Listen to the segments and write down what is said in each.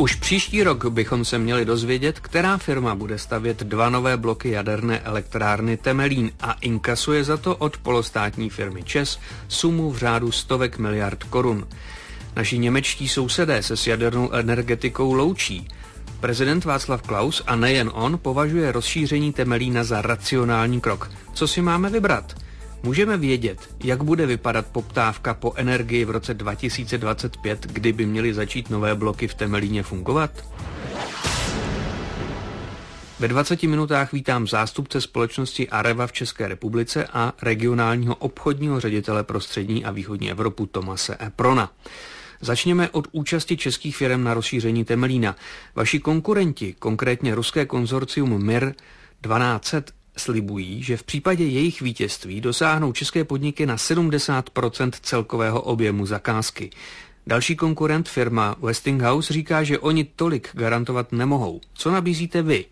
Už příští rok bychom se měli dozvědět, která firma bude stavět 2 nové bloky jaderné elektrárny Temelín a inkasuje za to od polostátní firmy ČEZ sumu v řádu stovek miliard korun. Naši němečtí sousedé se s jadernou energetikou loučí. Prezident Václav Klaus a nejen on považuje rozšíření Temelína za racionální krok. Co si máme vybrat? Můžeme vědět, jak bude vypadat poptávka po energii v roce 2025, kdy by měly začít nové bloky v Temelíně fungovat? Ve 20 minutách vítám zástupce společnosti Areva v České republice a regionálního obchodního ředitele pro střední a východní Evropu Tomase Eprona. Začněme od účasti českých firm na rozšíření Temelína. Vaši konkurenti, konkrétně ruské konzorcium MIR 1200, slibují, že v případě jejich vítězství dosáhnou české podniky na 70% celkového objemu zakázky. Další konkurent, firma Westinghouse, říká, že oni tolik garantovat nemohou. Co nabízíte vy?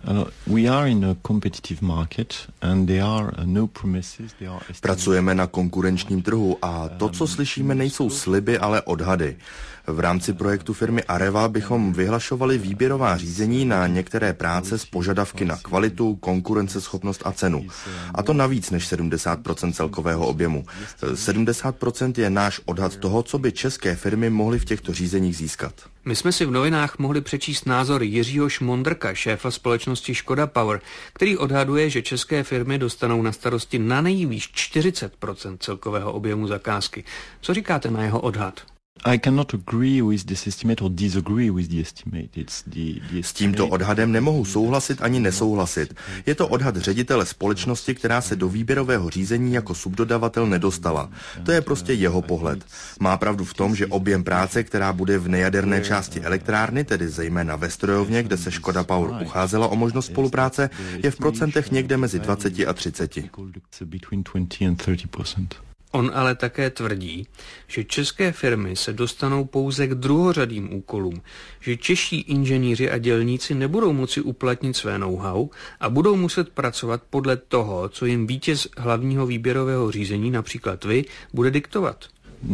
Pracujeme na konkurenčním trhu a to, co slyšíme, nejsou sliby, ale odhady. V rámci projektu firmy Areva bychom vyhlašovali výběrová řízení na některé práce s požadavky na kvalitu, konkurenceschopnost a cenu. A to navíc než 70% celkového objemu. 70% je náš odhad toho, co by české firmy mohly v těchto řízeních získat. My jsme si v novinách mohli přečíst názor Jiřího Šmondrka, šéfa společnosti Škoda Power, který odhaduje, že české firmy dostanou na starosti na nejvýš 40% celkového objemu zakázky. Co říkáte na jeho odhad? S tímto odhadem nemohu souhlasit ani nesouhlasit. Je to odhad ředitele společnosti, která se do výběrového řízení jako subdodavatel nedostala. To je prostě jeho pohled. Má pravdu v tom, že objem práce, která bude v nejaderné části elektrárny, tedy zejména ve strojovně, kde se Škoda Power ucházela o možnost spolupráce, je v procentech někde mezi 20 a 30. On ale také tvrdí, že české firmy se dostanou pouze k druhořadým úkolům, že čeští inženýři a dělníci nebudou moci uplatnit své know-how a budou muset pracovat podle toho, co jim vítěz hlavního výběrového řízení, například vy, bude diktovat.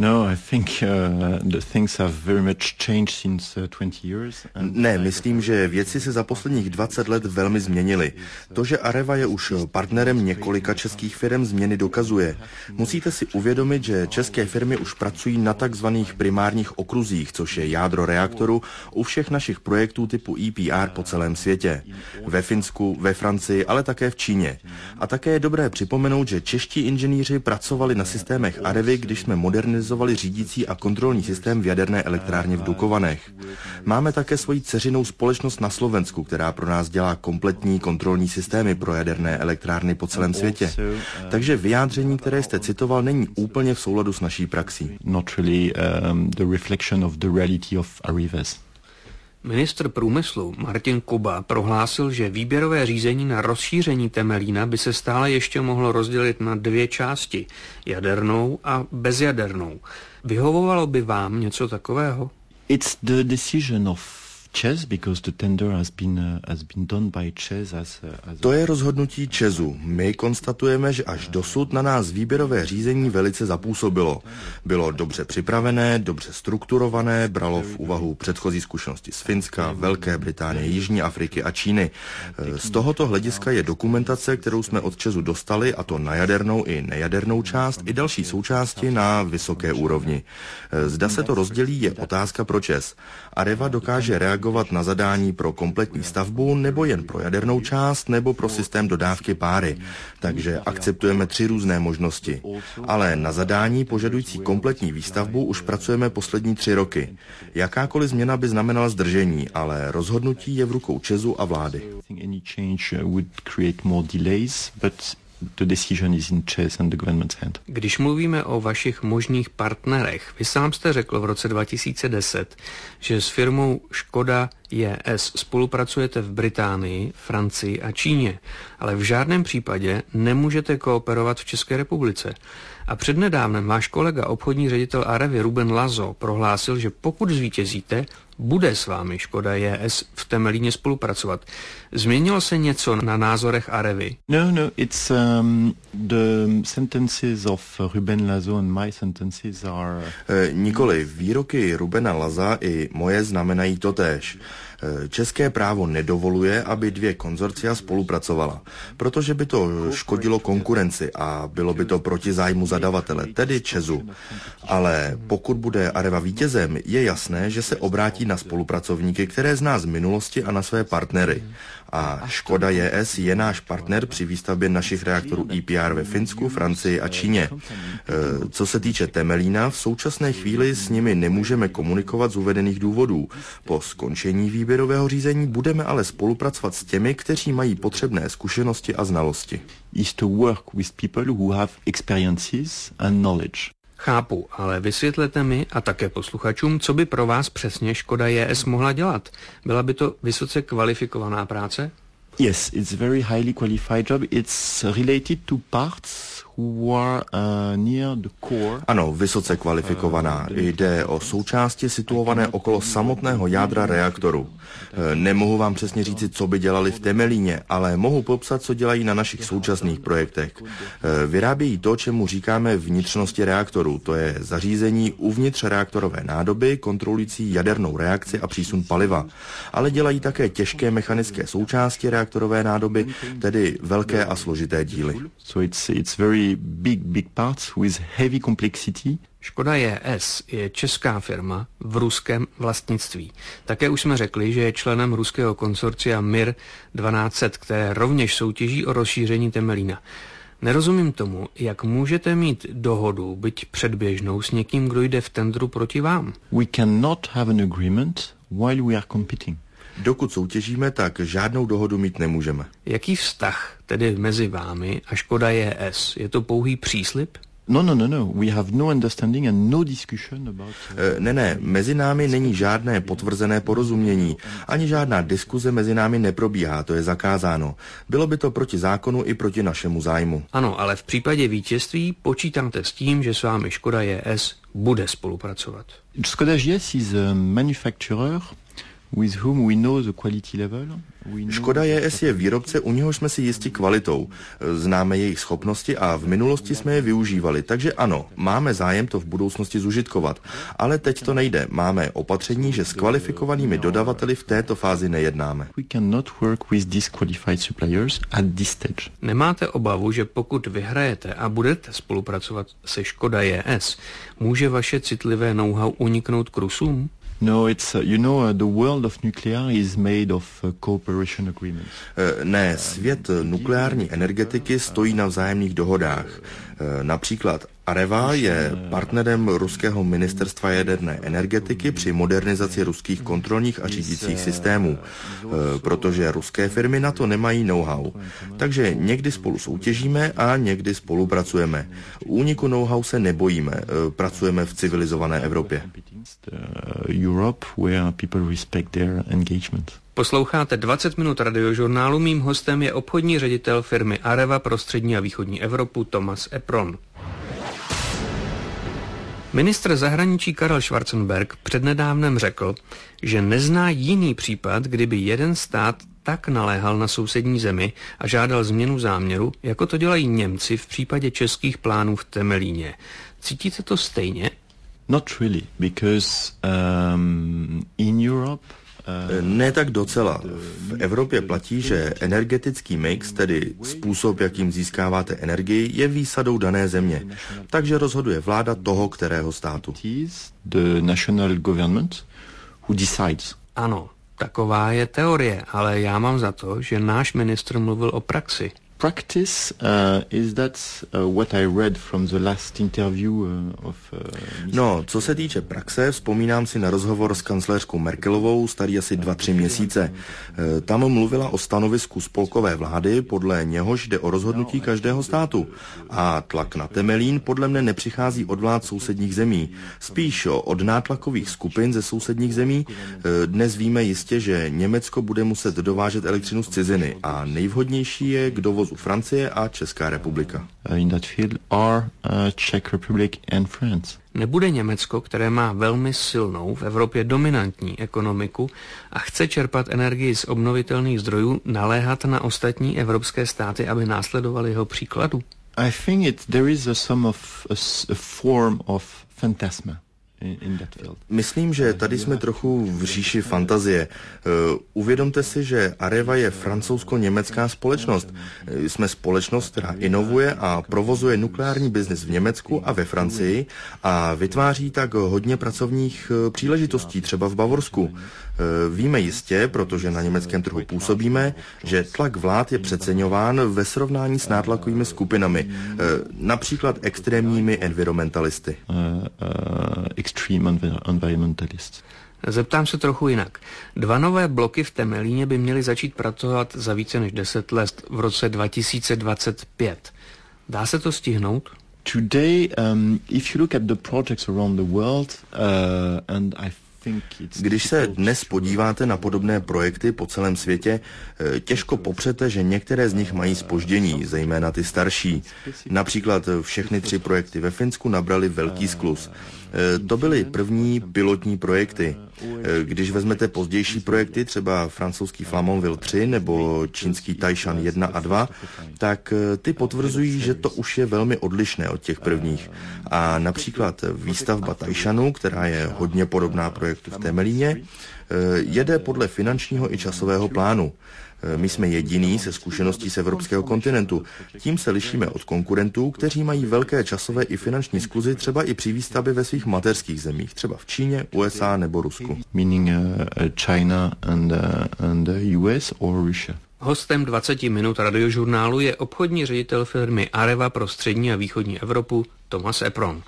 Ne, myslím, že věci se za posledních 20 let velmi změnily. To, že Areva je už partnerem několika českých firm, změny dokazuje. Musíte si uvědomit, že české firmy už pracují na takzvaných primárních okruzích, což je jádro reaktoru, u všech našich projektů typu EPR po celém světě. Ve Finsku, ve Francii, ale také v Číně. A také je dobré připomenout, že čeští inženýři pracovali na systémech Arevy, když jsme modernizovali řídící a kontrolní systém v jaderné elektrárně v Dukovanech. Máme také svoji dceřinou společnost na Slovensku, která pro nás dělá kompletní kontrolní systémy pro jaderné elektrárny po celém světě. Takže vyjádření, které jste citoval, není úplně v souladu s naší praxí. Ministr průmyslu Martin Kuba prohlásil, že výběrové řízení na rozšíření Temelína by se stále ještě mohlo rozdělit na 2 části, jadernou a bezjadernou. Vyhovovalo by vám něco takového? It's the decision of ČEZ, because the tender has been done by ČEZ To je rozhodnutí ČEZu. My konstatujeme, že až dosud na nás výběrové řízení velice zapůsobilo. Bylo dobře připravené, dobře strukturované, bralo v úvahu předchozí zkušenosti z Finska, Velké Británie, Jižní Afriky a Číny. Z tohoto hlediska je dokumentace, kterou jsme od ČEZu dostali, a to na jadernou i nejadernou část, i další součásti na vysoké úrovni. Zda se to rozdělí, je otázka pro ČEZ. Areva dokáže reagovat na zadání pro kompletní stavbu, nebo jen pro jadernou část, nebo pro systém dodávky páry. Takže akceptujeme 3 různé možnosti. Ale na zadání požadující kompletní výstavbu už pracujeme poslední 3 roky. Jakákoliv změna by znamenala zdržení, ale rozhodnutí je v rukou ČEZu a vlády. The decision is in ČEZ and the government's hand. Když mluvíme o vašich možných partnerech, vy sám jste řekl v roce 2010, že s firmou Škoda JS spolupracujete v Británii, Francii a Číně, ale v žádném případě nemůžete kooperovat v České republice. A přednedávnem váš kolega, obchodní ředitel Arevy Ruben Lazo, prohlásil, že pokud zvítězíte, bude s vámi Škoda JS v Temelíně spolupracovat. Změnilo se něco na názorech Arevy? No, it's the sentences of Ruben Lazo and my sentences are... Nikoli, výroky Rubena Laza i moje znamenají totéž. České právo nedovoluje, aby dvě konzorcia spolupracovala, protože by to škodilo konkurenci a bylo by to proti zájmu zadavatele, tedy ČEZu. Ale pokud bude Areva vítězem, je jasné, že se obrátí na spolupracovníky, které zná z minulosti a na své partnery. A Škoda JS je náš partner při výstavbě našich reaktorů EPR ve Finsku, Francii a Číně. Co se týče Temelína, v současné chvíli s nimi nemůžeme komunikovat z uvedených důvodů. Po skončení výběrového řízení budeme ale spolupracovat s těmi, kteří mají potřebné zkušenosti a znalosti. Is to work with people who have experiences and knowledge. Chápu, ale vysvětlete mi a také posluchačům, co by pro vás přesně Škoda JS mohla dělat. Byla by to vysoce kvalifikovaná práce? Yes, it's a very highly qualified job. It's related to parts who are near the core. Ano, vysoce kvalifikovaná. Jde o součásti situované okolo samotného jádra reaktoru. Nemohu vám přesně říci, co by dělali v Temelíně, ale mohu popsat, co dělají na našich současných projektech. Vyrábějí to, čemu říkáme vnitřnosti reaktoru. To je zařízení uvnitř reaktorové nádoby, kontrolující jadernou reakci a přísun paliva. Ale dělají také těžké mechanické součásti reaktorové nádoby, tedy velké a složité díly. So it's very big parts with heavy complexity. Škoda JS je česká firma v ruském vlastnictví. Také už jsme řekli, že je členem ruského konsorcia MIR 1200, které rovněž soutěží o rozšíření Temelína. Nerozumím tomu, jak můžete mít dohodu, byť předběžnou, s někým, kdo jde v tendru proti vám. We cannot have an agreement while we are competing. Dokud soutěžíme, tak žádnou dohodu mít nemůžeme. Jaký vztah tedy mezi vámi a Škoda JS? Je to pouhý příslib? No. We have no understanding and no discussion about... Ne, mezi námi není žádné potvrzené porozumění, ani žádná diskuze mezi námi neprobíhá, to je zakázáno. Bylo by to proti zákonu i proti našemu zájmu. Ano, ale v případě vítězství počítáte s tím, že s vámi Škoda JS bude spolupracovat. Škoda JS is a manufacturer with whom we know the quality level. Škoda JS je výrobce, u něhož jsme si jisti kvalitou. Známe jejich schopnosti a v minulosti jsme je využívali, takže ano, máme zájem to v budoucnosti zužitkovat. Ale teď to nejde. Máme opatření, že s kvalifikovanými dodavateli v této fázi nejednáme. We cannot work with disqualified suppliers at this stage. Nemáte obavu, že pokud vyhrajete a budete spolupracovat se Škoda JS, může vaše citlivé know-how uniknout k Rusům? No, it's the world of nuclear is made of cooperation agreements. Ne, svět nukleární energetiky stojí na vzájemných dohodách. Například Areva je partnerem ruského ministerstva jaderné energetiky při modernizaci ruských kontrolních a řídících systémů, protože ruské firmy na to nemají know-how. Takže někdy spolu soutěžíme a někdy spolupracujeme. Úniku know-how se nebojíme, pracujeme v civilizované Evropě. Europe, where people respect their engagement. Posloucháte 20 minut radiožurnálu. Mým hostem je obchodní ředitel firmy Areva pro střední a východní Evropu Thomas Epron. Ministr zahraničí Karel Schwarzenberg přednedávnem řekl, že nezná jiný případ, kdyby jeden stát tak naléhal na sousední zemi a žádal změnu záměru, jako to dělají Němci v případě českých plánů v Temelíně. Cítíte to stejně? Not really, because in Europe Ne tak docela. V Evropě platí, že energetický mix, tedy způsob, jakým získáváte energii, je výsadou dané země. Takže rozhoduje vláda toho, kterého státu. The national government who decides. Ano, taková je teorie, ale já mám za to, že náš ministr mluvil o praxi. Practice is that what I read from the last interview of No, co se týče praxe, vzpomínám si na rozhovor s kancléřkou Merkelovou, starý asi 2-3 měsíce. Tam mluvila o stanovisku spolkové vlády, podle něhož jde o rozhodnutí každého státu. A tlak na Temelín podle mne nepřichází od vlád sousedních zemí, spíš od nátlakových skupin ze sousedních zemí. Dnes víme jistě, že Německo bude muset dovážet elektřinu z ciziny a nejvhodnější je k dovozu Francie a Česká republika. In that field are Czech Republic and France. Nebude Německo, které má velmi silnou, v Evropě dominantní ekonomiku a chce čerpat energii z obnovitelných zdrojů, naléhat na ostatní evropské státy, aby následovali jeho příkladu? I think there is a form of phantasma in that field. Myslím, že tady jsme trochu v říši fantazie. Uvědomte si, že Areva je francouzsko-německá společnost. Jsme společnost, která inovuje a provozuje nukleární biznis v Německu a ve Francii a vytváří tak hodně pracovních příležitostí, třeba v Bavorsku. Víme jistě, protože na německém trhu působíme, že tlak vlád je přeceňován ve srovnání s nátlakovými skupinami, například extrémními environmentalisty. Extreme environmentalists. Zeptám se trochu jinak. 2 nové bloky v Temelíně by měly začít pracovat za více než 10 let v roce 2025. Dá se to stihnout? Today, if you look at the projects around the world, and I Když se dnes podíváte na podobné projekty po celém světě, těžko popřete, že některé z nich mají zpoždění, zejména ty starší. Například všechny 3 projekty ve Finsku nabrali velký skluz. To byly první pilotní projekty. Když vezmete pozdější projekty, třeba francouzský Flamanville 3 nebo čínský Taishan 1 a 2, tak ty potvrzují, že to už je velmi odlišné od těch prvních. A například výstavba Taishanu, která je hodně podobná projektu v Temelíně, jede podle finančního i časového plánu. My jsme jediní se zkušeností z evropského kontinentu. Tím se lišíme od konkurentů, kteří mají velké časové i finanční skluzy třeba i při výstavbě ve svých mateřských zemích, třeba v Číně, USA nebo Rusku. Meaning China and US or Russia. Hostem 20 minut radiožurnálu je obchodní ředitel firmy Areva pro střední a východní Evropu Thomas Epron.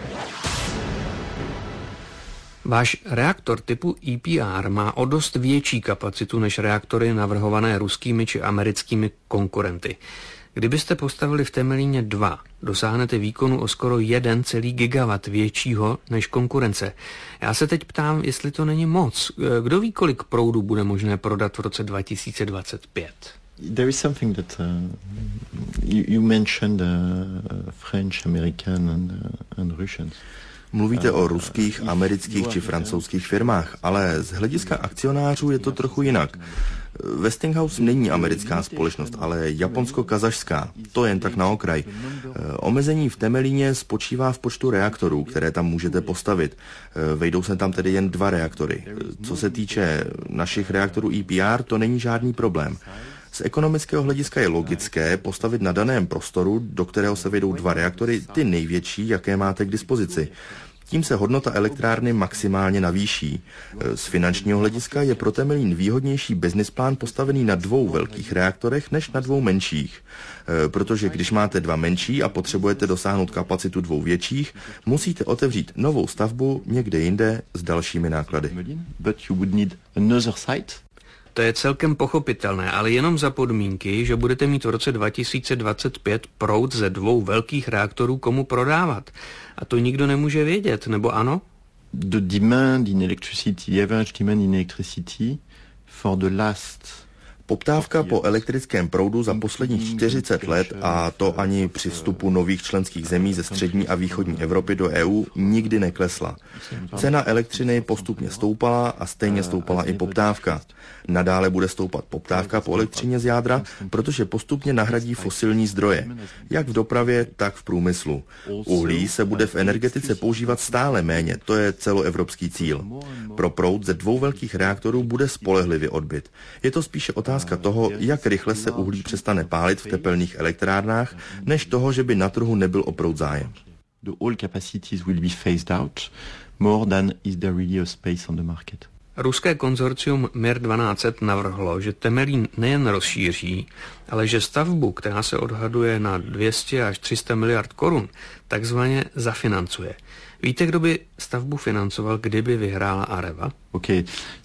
Váš reaktor typu EPR má o dost větší kapacitu než reaktory navrhované ruskými či americkými konkurenty. Kdybyste postavili v Temelíně 2, dosáhnete výkonu o skoro 1,1 gigawatt většího než konkurence. Já se teď ptám, jestli to není moc. Kdo ví, kolik proudu bude možné prodat v roce 2025? There is something that you mentioned French, American and Russians. Mluvíte o ruských, amerických či francouzských firmách, ale z hlediska akcionářů je to trochu jinak. Westinghouse není americká společnost, ale japonsko-kazašská. To jen tak na okraj. Omezení v Temelíně spočívá v počtu reaktorů, které tam můžete postavit. Vejdou se tam tedy jen 2 reaktory. Co se týče našich reaktorů EPR, to není žádný problém. Z ekonomického hlediska je logické postavit na daném prostoru, do kterého se vejdou 2 reaktory, ty největší, jaké máte k dispozici. Tím se hodnota elektrárny maximálně navýší. Z finančního hlediska je pro Temelín výhodnější businessplán postavený na 2 velkých reaktorech než na 2 menších. Protože když máte 2 menší a potřebujete dosáhnout kapacitu 2 větších, musíte otevřít novou stavbu někde jinde s dalšími náklady. But you would need another site. To je celkem pochopitelné, ale jenom za podmínky, že budete mít v roce 2025 proud ze 2 velkých reaktorů komu prodávat. A to nikdo nemůže vědět, nebo ano? The demand in electricity, the average demand in electricity for the last Poptávka po elektrickém proudu za posledních 40 let, a to ani při vstupu nových členských zemí ze střední a východní Evropy do EU, nikdy neklesla. Cena elektřiny postupně stoupala a stejně stoupala i poptávka. Nadále bude stoupat poptávka po elektřině z jádra, protože postupně nahradí fosilní zdroje, jak v dopravě, tak v průmyslu. Uhlí se bude v energetice používat stále méně, to je celoevropský cíl. Pro proud ze 2 velkých reaktorů bude spolehlivě odbyt. Je to spíše otázka toho, jak rychle se uhlí přestane pálit v tepelných elektrárnách, než toho, že by na trhu nebyl o proud zájem. The all capacities will be phased out more than is there really a space on the market. Ruské konzorcium Mir 1200 navrhlo, že Temelín nejen rozšíří, ale že stavbu, která se odhaduje na 200 až 300 miliard korun, takzvaně zafinancuje. Víte, kdo by stavbu financoval, kdyby vyhrála Areva? Okay,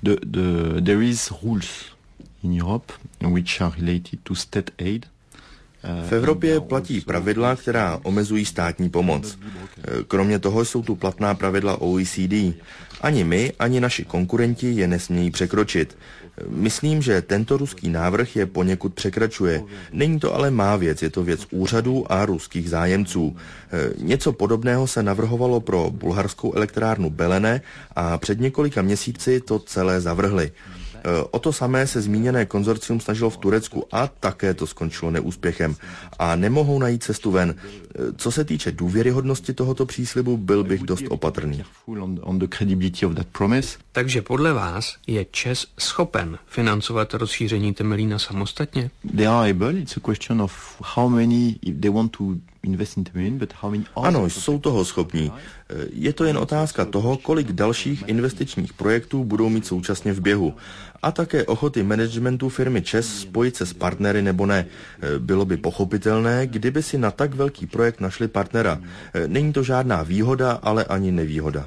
there is rules in Europe which are related to state aid. V Evropě platí pravidla, která omezují státní pomoc. Kromě toho jsou tu platná pravidla OECD. Ani my, ani naši konkurenti je nesmějí překročit. Myslím, že tento ruský návrh je poněkud překračuje. Není to ale má věc, je to věc úřadů a ruských zájemců. Něco podobného se navrhovalo pro bulharskou elektrárnu Belene a před několika měsíci to celé zavrhli. O to samé se zmíněné konzorcium snažilo v Turecku a také to skončilo neúspěchem. A nemohou najít cestu ven. Co se týče důvěryhodnosti tohoto příslibu, byl bych dost opatrný. Takže podle vás je ČEZ schopen financovat rozšíření Temelína samostatně? Ano, jsou toho schopní. Je to jen otázka toho, kolik dalších investičních projektů budou mít současně v běhu. A také ochoty managementu firmy ČEZ spojit se s partnery nebo ne. Bylo by pochopitelné, kdyby si na tak velký projekt našli partnera. Není to žádná výhoda, ale ani nevýhoda.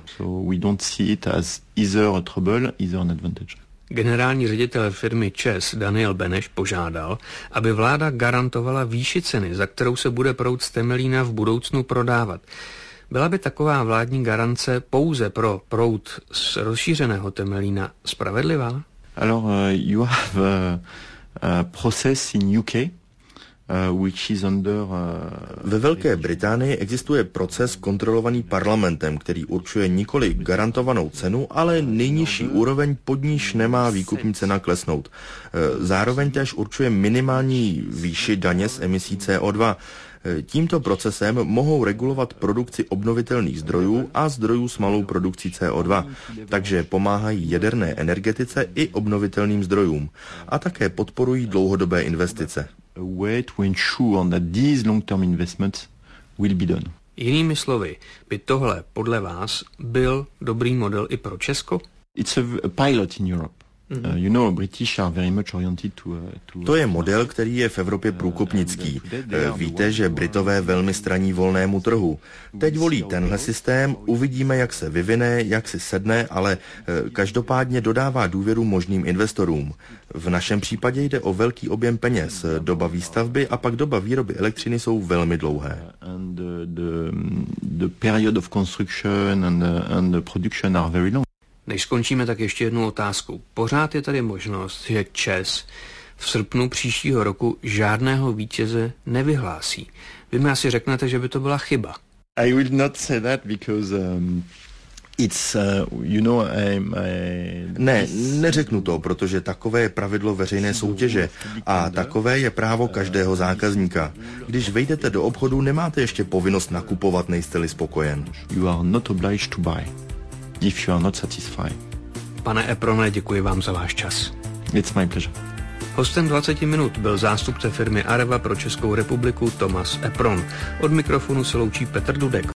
Generální ředitel firmy ČEZ Daniel Beneš požádal, aby vláda garantovala výši ceny, za kterou se bude proud z Temelína v budoucnu prodávat. Byla by taková vládní garance pouze pro proud z rozšířeného Temelína spravedlivá? Alors, you have a process in UK, which is under... Ve Velké Británii existuje proces kontrolovaný parlamentem, který určuje nikoli garantovanou cenu, ale nejnižší úroveň, pod níž nemá výkupní cena klesnout. Zároveň též určuje minimální výši daně z emisí CO2. Tímto procesem mohou regulovat produkci obnovitelných zdrojů a zdrojů s malou produkcí CO2, takže pomáhají jaderné energetice i obnovitelným zdrojům a také podporují dlouhodobé investice. Jinými slovy, by tohle podle vás byl dobrý model i pro Česko? It's a pilot in Europe. British are very much oriented to... To je model, který je v Evropě průkopnický. Víte, že Britové velmi straní volnému trhu. Teď volí tenhle systém, uvidíme, jak se vyvine, jak si sedne, ale každopádně dodává důvěru možným investorům. V našem případě jde o velký objem peněz. Doba výstavby a pak doba výroby elektřiny jsou velmi dlouhé. The period of construction and the production are very long. Než skončíme, tak ještě jednu otázku. Pořád je tady možnost, že ČEZ v srpnu příštího roku žádného vítěze nevyhlásí. Vy mi asi řeknete, že by to byla chyba. I will not say that because it's, Ne, neřeknu to, protože takové je pravidlo veřejné soutěže a takové je právo každého zákazníka. Když vejdete do obchodu, nemáte ještě povinnost nakupovat, nejste-li spokojen. You are not obliged to buy. If you are not satisfied. Pane Eprone, děkuji vám za váš čas. It's my pleasure. Hostem 20 minut byl zástupce firmy Areva pro Českou republiku Tomas Epron. Od mikrofonu se loučí Petr Dudek.